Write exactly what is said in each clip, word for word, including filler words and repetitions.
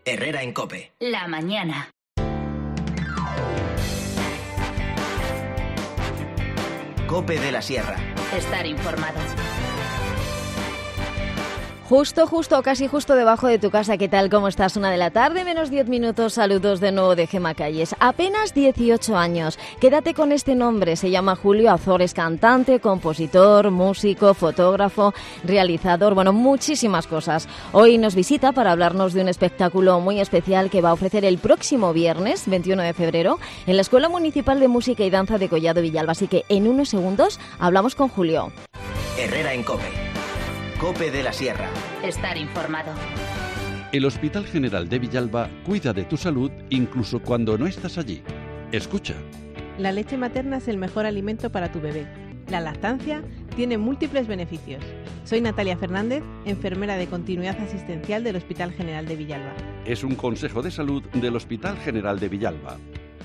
Herrera en COPE. La mañana. COPE de la Sierra. Estar informado. Justo, justo, casi justo debajo de tu casa. ¿Qué tal? ¿Cómo estás? Una de la tarde, menos diez minutos. Saludos de nuevo de Gema Calles. Apenas dieciocho años. Quédate con este nombre. Se llama Julio Azores, cantante, compositor, músico, fotógrafo, realizador, bueno, muchísimas cosas. Hoy nos visita para hablarnos de un espectáculo muy especial que va a ofrecer el próximo viernes, veintiuno de febrero, en la Escuela Municipal de Música y Danza de Collado Villalba. Así que en unos segundos hablamos con Julio. Herrera en COPE. COPE de la Sierra. Estar informado. El Hospital General de Villalba cuida de tu salud incluso cuando no estás allí. Escucha. La leche materna es el mejor alimento para tu bebé. La lactancia tiene múltiples beneficios. Soy Natalia Fernández, enfermera de continuidad asistencial del Hospital General de Villalba. Es un consejo de salud del Hospital General de Villalba.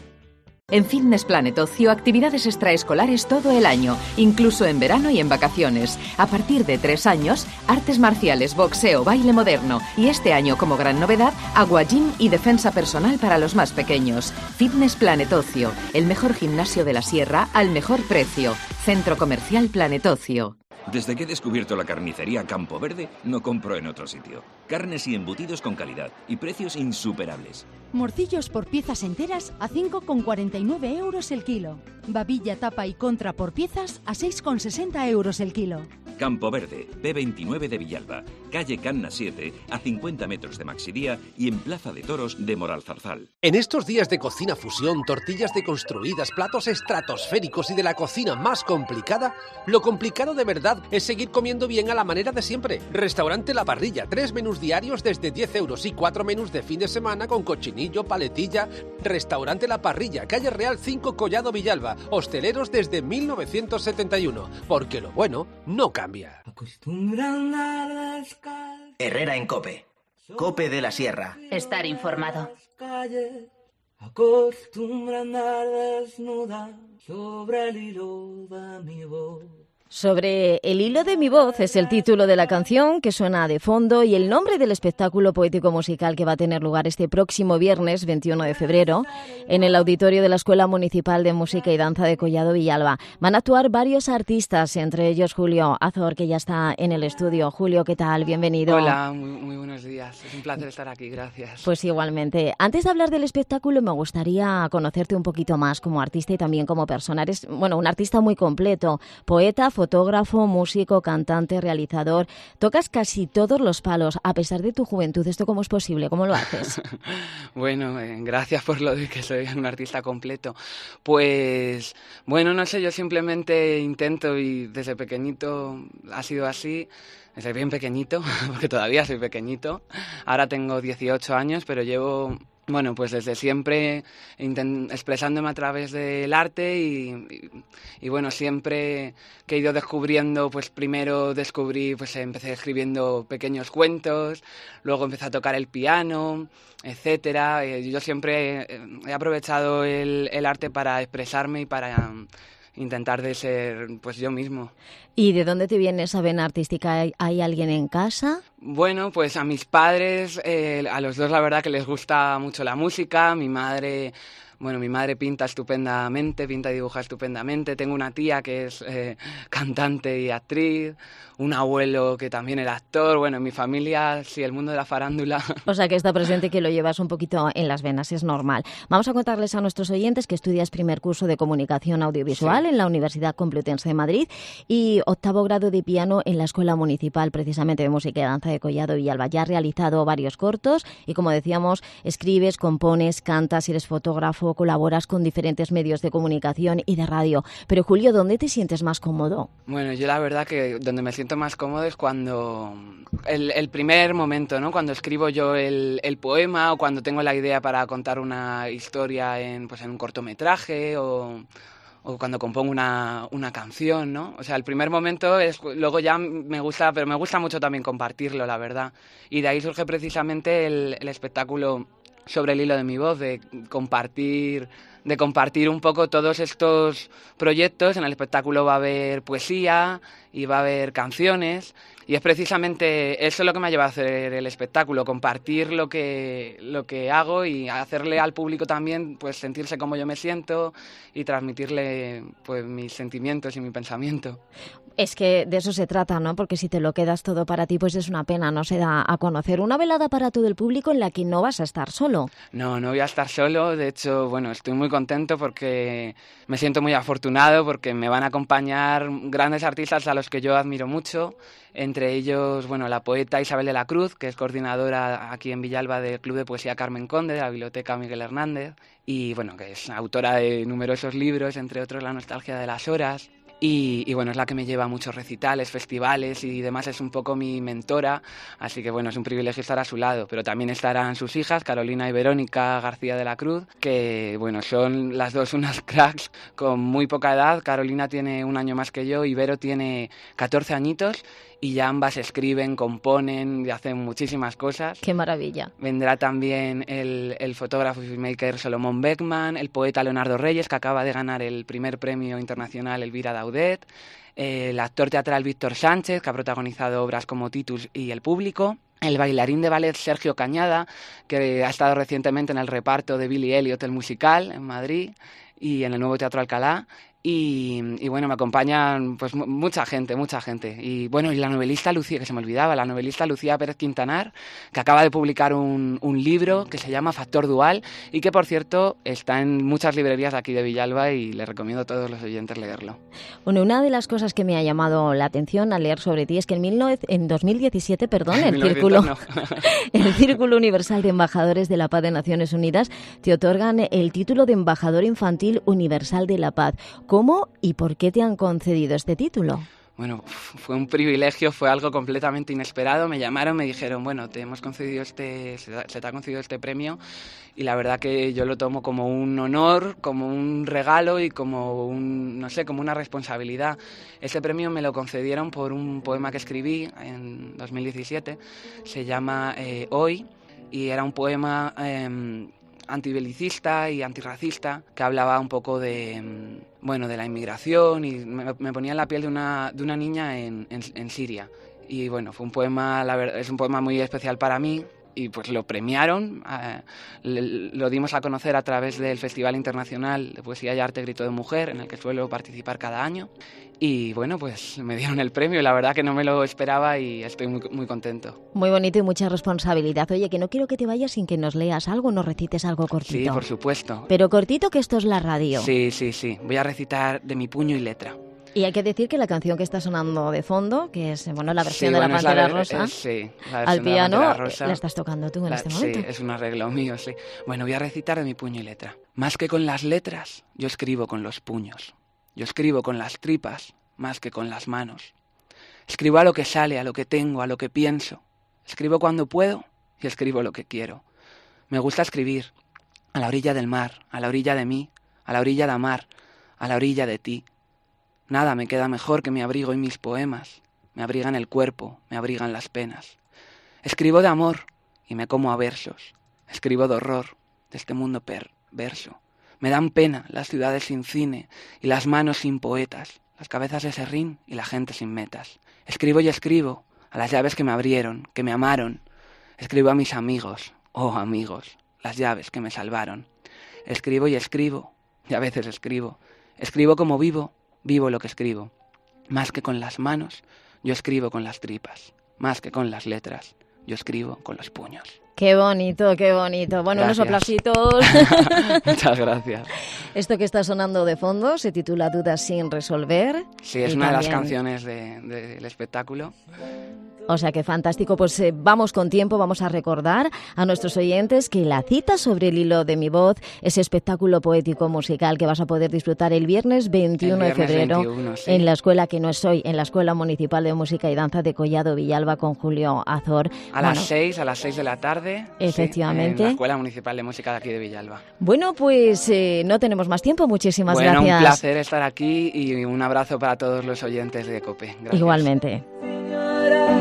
En Fitness Planet Ocio, actividades extraescolares todo el año, incluso en verano y en vacaciones. A partir de tres años, artes marciales, boxeo, baile moderno y este año, como gran novedad, agua gym y defensa personal para los más pequeños. Fitness Planet Ocio, el mejor gimnasio de la Sierra al mejor precio. Centro Comercial Planet Ocio. Desde que he descubierto la carnicería Campo Verde, no compro en otro sitio. Carnes y embutidos con calidad y precios insuperables. Morcillos por piezas enteras a cinco con cuarenta y nueve euros el kilo. Babilla, tapa y contra por piezas a seis con sesenta euros el kilo. Campo Verde, P veintinueve de Villalba, calle Canna siete, a cincuenta metros de Maxidía y en Plaza de Toros de Moralzarzal. En estos días de cocina fusión, tortillas deconstruidas, platos estratosféricos y de la cocina más complicada, lo complicado de verdad es seguir comiendo bien a la manera de siempre. Restaurante La Parrilla, tres menús diarios desde diez euros y cuatro menús de fin de semana con cochinillo, paletilla. Restaurante La Parrilla, calle Real cinco, Collado Villalba. Hosteleros desde mil novecientos setenta y uno, porque lo bueno no cambia. Herrera en COPE. COPE de la Sierra. Estar informado. Acostumbra andar desnuda sobre el hilo de mi voz. Sobre el hilo de mi voz es el título de la canción que suena de fondo y el nombre del espectáculo poético-musical que va a tener lugar este próximo viernes veintiuno de febrero en el auditorio de la Escuela Municipal de Música y Danza de Collado Villalba. Van a actuar varios artistas, entre ellos Julio Azor, que ya está en el estudio. Julio, ¿qué tal? Bienvenido. Hola, muy, muy buenos días. Es un placer estar aquí, gracias. Pues igualmente. Antes de hablar del espectáculo, me gustaría conocerte un poquito más como artista y también como persona. Eres, bueno, un artista muy completo, poeta, fotógrafo, músico, cantante, realizador. Tocas casi todos los palos, a pesar de tu juventud. ¿Esto cómo es posible? ¿Cómo lo haces? Bueno, eh, gracias por lo de que soy un artista completo. Pues, bueno, no sé, yo simplemente intento y desde pequeñito ha sido así. Desde bien pequeñito, porque todavía soy pequeñito. Ahora tengo dieciocho años, pero llevo... Bueno, pues desde siempre intent- expresándome a través del arte y, y, y bueno, siempre que he ido descubriendo, pues primero descubrí, pues empecé escribiendo pequeños cuentos, luego empecé a tocar el piano, etcétera. Yo siempre he aprovechado el, el arte para expresarme y para intentar de ser pues yo mismo. ¿Y de dónde te viene esa vena artística? ¿Hay, hay alguien en casa? Bueno, pues a mis padres, eh, a los dos la verdad que les gusta mucho la música. Mi madre, bueno, mi madre pinta estupendamente, pinta y dibuja estupendamente. Tengo una tía que es eh, cantante y actriz, un abuelo que también era actor. Bueno, en mi familia, sí, el mundo de la farándula. O sea que está presente y que lo llevas un poquito en las venas, es normal. Vamos a contarles a nuestros oyentes que estudias primer curso de Comunicación Audiovisual sí. en la Universidad Complutense de Madrid y octavo grado de piano en la Escuela Municipal precisamente de Música y Danza de Collado Villalba. Ya has realizado varios cortos y, como decíamos, escribes, compones, cantas, eres fotógrafo, colaboras con diferentes medios de comunicación y de radio. Pero, Julio, ¿dónde te sientes más cómodo? Bueno, yo la verdad que donde me siento más cómodo es cuando el, el primer momento, ¿no? Cuando escribo yo el, el poema o cuando tengo la idea para contar una historia en, pues, en un cortometraje o, o cuando compongo una, una canción, ¿no? O sea, el primer momento es, luego ya me gusta, pero me gusta mucho también compartirlo, la verdad. Y de ahí surge precisamente el, el espectáculo sobre el hilo de mi voz, de compartir, de compartir un poco todos estos proyectos. En el espectáculo va a haber poesía y va a haber canciones, y es precisamente eso lo que me ha llevado a hacer el espectáculo, compartir lo que, lo que hago y hacerle al público también pues sentirse como yo me siento y transmitirle pues mis sentimientos y mi pensamiento. Es que de eso se trata, ¿no? Porque si te lo quedas todo para ti, pues es una pena, no se da a conocer. Una velada para todo el público en la que no vas a estar solo. No, no voy a estar solo. De hecho, bueno, estoy muy contento porque me siento muy afortunado porque me van a acompañar grandes artistas a los que yo admiro mucho. Entre ellos, bueno, la poeta Isabel de la Cruz, que es coordinadora aquí en Villalba del Club de Poesía Carmen Conde, de la Biblioteca Miguel Hernández, y bueno, que es autora de numerosos libros, entre otros La nostalgia de las horas. Y, y bueno, es la que me lleva a muchos recitales, festivales y demás, es un poco mi mentora, así que bueno, es un privilegio estar a su lado. Pero también estarán sus hijas, Carolina y Verónica García de la Cruz, que bueno, son las dos unas cracks con muy poca edad. Carolina tiene un año más que yo y Vero tiene catorce añitos, y ya ambas escriben, componen y hacen muchísimas cosas. ¡Qué maravilla! Vendrá también el, el fotógrafo y filmmaker Solomon Beckman, el poeta Leonardo Reyes, que acaba de ganar el primer premio internacional Elvira Daudet, el actor teatral Víctor Sánchez, que ha protagonizado obras como Titus y El público, el bailarín de ballet Sergio Cañada, que ha estado recientemente en el reparto de Billy Elliot, el musical, en Madrid, y en el nuevo Teatro Alcalá. Y, y bueno, me acompañan pues mucha gente, mucha gente. Y bueno, y la novelista Lucía, que se me olvidaba, la novelista Lucía Pérez Quintanar, que acaba de publicar un, un libro que se llama Factor Dual y que, por cierto, está en muchas librerías de aquí de Villalba y le recomiendo a todos los oyentes leerlo. Bueno, una de las cosas que me ha llamado la atención al leer sobre ti es que en, mil nove- en dos mil diecisiete, perdón, el Círculo, no. el Círculo Universal de Embajadores de la Paz de Naciones Unidas te otorgan el título de Embajador Infantil Universal de la Paz. ¿Cómo y por qué te han concedido este título? Bueno, fue un privilegio, fue algo completamente inesperado. Me llamaron, me dijeron, bueno, te hemos concedido este, se te ha concedido este premio, y la verdad que yo lo tomo como un honor, como un regalo y como un, no sé, como una responsabilidad. Ese premio me lo concedieron por un poema que escribí en dos mil diecisiete, se llama eh, Hoy, y era un poema eh, antibelicista y antirracista que hablaba un poco de, bueno, de la inmigración, y me, me ponía en la piel de una, de una niña en, en, en Siria. Y bueno, fue un poema, la verdad, es un poema muy especial para mí, y pues lo premiaron, eh, lo dimos a conocer a través del Festival Internacional de Poesía y Arte Grito de Mujer, en el que suelo participar cada año. Y bueno, pues me dieron el premio y la verdad que no me lo esperaba y estoy muy, muy contento. Muy bonito y mucha responsabilidad. Oye, que no quiero que te vayas sin que nos leas algo, nos recites algo cortito. Sí, por supuesto. Pero cortito, que esto es la radio. Sí, sí, sí. Voy a recitar de mi puño y letra. Y hay que decir que la canción que está sonando de fondo, que es bueno la versión sí, de bueno, la Pantera la, Rosa, es, sí, la al piano, de la, Rosa, la estás tocando tú en la, este momento. Sí, es un arreglo mío, sí. Bueno, voy a recitar de mi puño y letra. Más que con las letras, yo escribo con los puños. Yo escribo con las tripas, más que con las manos. Escribo a lo que sale, a lo que tengo, a lo que pienso. Escribo cuando puedo y escribo lo que quiero. Me gusta escribir a la orilla del mar, a la orilla de mí, a la orilla de amar, a la orilla de ti. Nada me queda mejor que mi abrigo y mis poemas. Me abrigan el cuerpo, me abrigan las penas. Escribo de amor y me como a versos. Escribo de horror, de este mundo perverso. Me dan pena las ciudades sin cine y las manos sin poetas, las cabezas de serrín y la gente sin metas. Escribo y escribo a las llaves que me abrieron, que me amaron. Escribo a mis amigos, oh amigos, las llaves que me salvaron. Escribo y escribo, y a veces escribo. Escribo como vivo, vivo lo que escribo. Más que con las manos, yo escribo con las tripas. Más que con las letras, yo escribo con los puños. Qué bonito, qué bonito. Bueno, gracias. Unos aplausitos. Muchas gracias. Esto que está sonando de fondo se titula Dudas sin resolver. Sí, es y una también... de las canciones del de, de espectáculo. O sea que fantástico, pues eh, vamos con tiempo, vamos a recordar a nuestros oyentes que la cita sobre el hilo de mi voz, ese espectáculo poético musical que vas a poder disfrutar el viernes veintiuno el viernes de febrero veintiuno, sí. en la escuela que no es hoy, en la Escuela Municipal de Música y Danza de Collado Villalba con Julio Azor. A bueno, las seis, a las seis de la tarde. Efectivamente. Sí, en la Escuela Municipal de Música de aquí de Villalba. Bueno, pues eh, no tenemos más tiempo, muchísimas bueno, gracias. Un placer estar aquí y un abrazo para todos los oyentes de COPE. Gracias. Igualmente. Señora.